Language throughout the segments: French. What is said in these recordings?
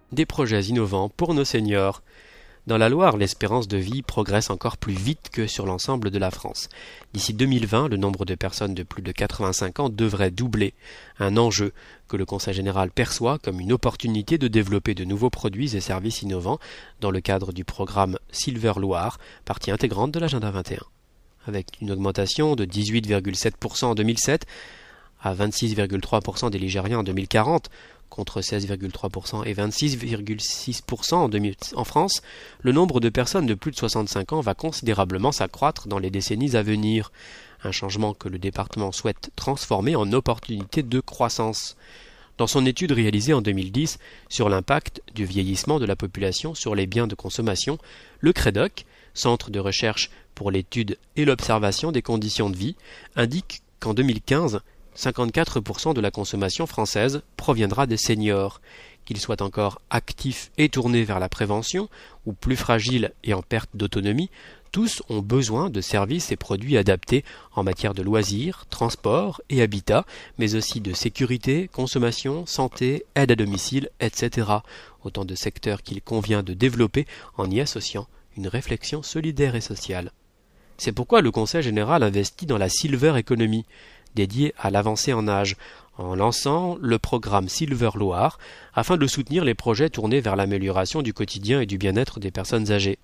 des projets innovants pour nos seniors. Dans la Loire, l'espérance de vie progresse encore plus vite que sur l'ensemble de la France. D'ici 2020, le nombre de personnes de plus de 85 ans devrait doubler, un enjeu que le Conseil général perçoit comme une opportunité de développer de nouveaux produits et services innovants dans le cadre du programme Silver Loire, partie intégrante de l'agenda 21. Avec une augmentation de 18,7% en 2007 à 26,3% des Ligériens en 2040, contre 16,3% et 26,6% en France, le nombre de personnes de plus de 65 ans va considérablement s'accroître dans les décennies à venir, un changement que le département souhaite transformer en opportunité de croissance. Dans son étude réalisée en 2010 sur l'impact du vieillissement de la population sur les biens de consommation, le CREDOC, Centre de recherche pour l'étude et l'observation des conditions de vie, indique qu'en 2015, 54% de la consommation française proviendra des seniors. Qu'ils soient encore actifs et tournés vers la prévention, ou plus fragiles et en perte d'autonomie, tous ont besoin de services et produits adaptés en matière de loisirs, transport et habitat, mais aussi de sécurité, consommation, santé, aide à domicile, etc. Autant de secteurs qu'il convient de développer en y associant une réflexion solidaire et sociale. C'est pourquoi le Conseil général investit dans la Silver Economy, dédiée à l'avancée en âge, en lançant le programme Silver Loire afin de soutenir les projets tournés vers l'amélioration du quotidien et du bien-être des personnes âgées.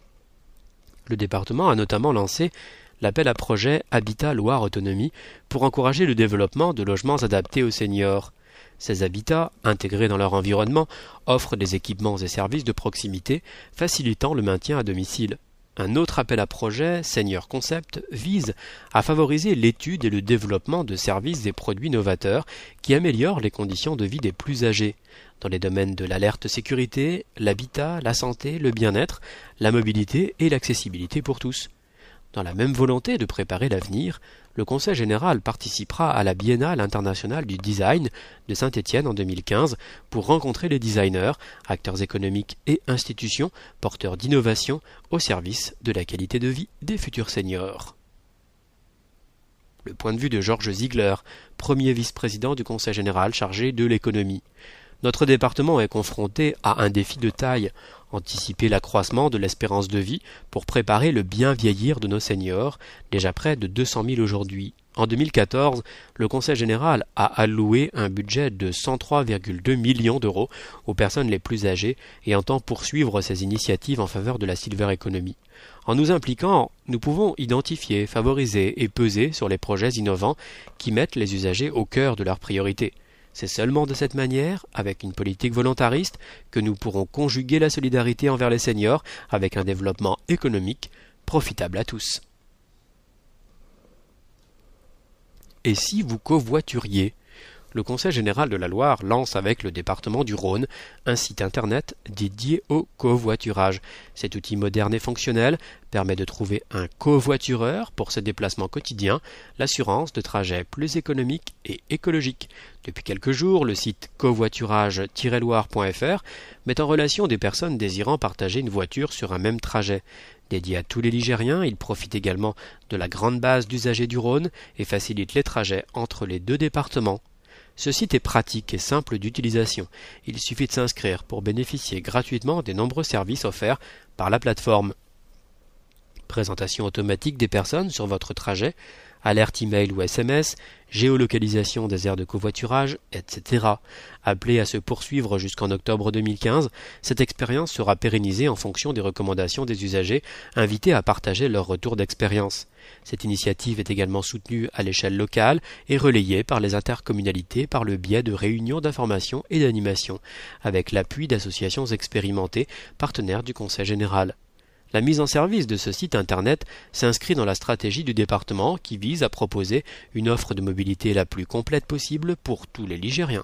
Le département a notamment lancé l'appel à projet Habitat Loire Autonomie pour encourager le développement de logements adaptés aux seniors. Ces habitats, intégrés dans leur environnement, offrent des équipements et services de proximité, facilitant le maintien à domicile. Un autre appel à projet, Senior Concept, vise à favoriser l'étude et le développement de services et produits novateurs qui améliorent les conditions de vie des plus âgés, dans les domaines de l'alerte sécurité, l'habitat, la santé, le bien-être, la mobilité et l'accessibilité pour tous. Dans la même volonté de préparer l'avenir, le Conseil général participera à la Biennale internationale du design de Saint-Étienne en 2015 pour rencontrer les designers, acteurs économiques et institutions porteurs d'innovation au service de la qualité de vie des futurs seniors. Le point de vue de Georges Ziegler, premier vice-président du Conseil général chargé de l'économie. Notre département est confronté à un défi de taille, anticiper l'accroissement de l'espérance de vie pour préparer le bien vieillir de nos seniors, déjà près de 200 000 aujourd'hui. En 2014, le Conseil général a alloué un budget de 103,2 millions d'euros aux personnes les plus âgées et entend poursuivre ces initiatives en faveur de la Silver Economy. En nous impliquant, nous pouvons identifier, favoriser et peser sur les projets innovants qui mettent les usagers au cœur de leurs priorités. C'est seulement de cette manière, avec une politique volontariste, que nous pourrons conjuguer la solidarité envers les seniors avec un développement économique profitable à tous. Et si vous covoituriez ? Le Conseil général de la Loire lance avec le département du Rhône un site internet dédié au covoiturage. Cet outil moderne et fonctionnel permet de trouver un covoitureur pour ses déplacements quotidiens, l'assurance de trajets plus économiques et écologiques. Depuis quelques jours, le site covoiturage-loire.fr met en relation des personnes désirant partager une voiture sur un même trajet. Dédié à tous les Ligériens, il profite également de la grande base d'usagers du Rhône et facilite les trajets entre les deux départements. Ce site est pratique et simple d'utilisation. Il suffit de s'inscrire pour bénéficier gratuitement des nombreux services offerts par la plateforme. Présentation automatique des personnes sur votre trajet, alerte email ou SMS, géolocalisation des aires de covoiturage, etc. Appelée à se poursuivre jusqu'en octobre 2015, cette expérience sera pérennisée en fonction des recommandations des usagers invités à partager leur retour d'expérience. Cette initiative est également soutenue à l'échelle locale et relayée par les intercommunalités par le biais de réunions d'information et d'animation, avec l'appui d'associations expérimentées, partenaires du Conseil général. La mise en service de ce site internet s'inscrit dans la stratégie du département qui vise à proposer une offre de mobilité la plus complète possible pour tous les Ligériens.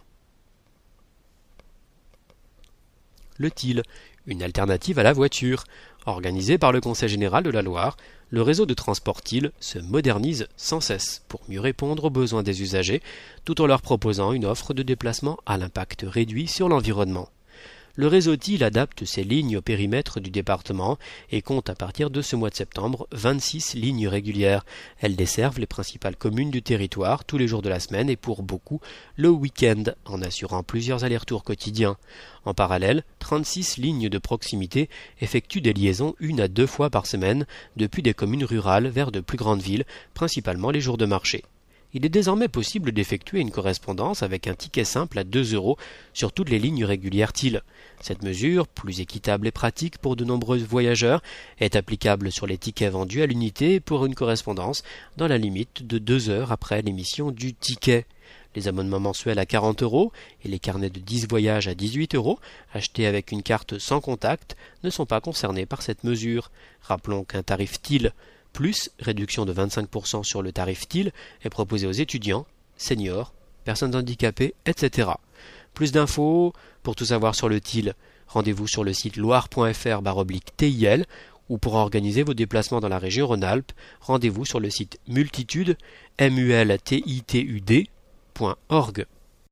Le TIL, une alternative à la voiture. Organisé par le Conseil général de la Loire, le réseau de transport TIL se modernise sans cesse pour mieux répondre aux besoins des usagers tout en leur proposant une offre de déplacement à l'impact réduit sur l'environnement. Le réseau TIL adapte ses lignes au périmètre du département et compte à partir de ce mois de septembre 26 lignes régulières. Elles desservent les principales communes du territoire tous les jours de la semaine et pour beaucoup le week-end, en assurant plusieurs allers-retours quotidiens. En parallèle, 36 lignes de proximité effectuent des liaisons 1 à 2 fois par semaine depuis des communes rurales vers de plus grandes villes, principalement les jours de marché. Il est désormais possible d'effectuer une correspondance avec un ticket simple à 2 € sur toutes les lignes régulières TIL. Cette mesure, plus équitable et pratique pour de nombreux voyageurs, est applicable sur les tickets vendus à l'unité pour une correspondance dans la limite de 2 heures après l'émission du ticket. Les abonnements mensuels à 40 € et les carnets de 10 voyages à 18 € achetés avec une carte sans contact ne sont pas concernés par cette mesure. Rappelons qu'un tarif TIL plus réduction de 25% sur le tarif TIL est proposé aux étudiants, seniors, personnes handicapées, etc. Plus d'infos, pour tout savoir sur le TIL, rendez-vous sur le site loire.fr/TIL ou pour organiser vos déplacements dans la région Rhône-Alpes, rendez-vous sur le site multitude.org.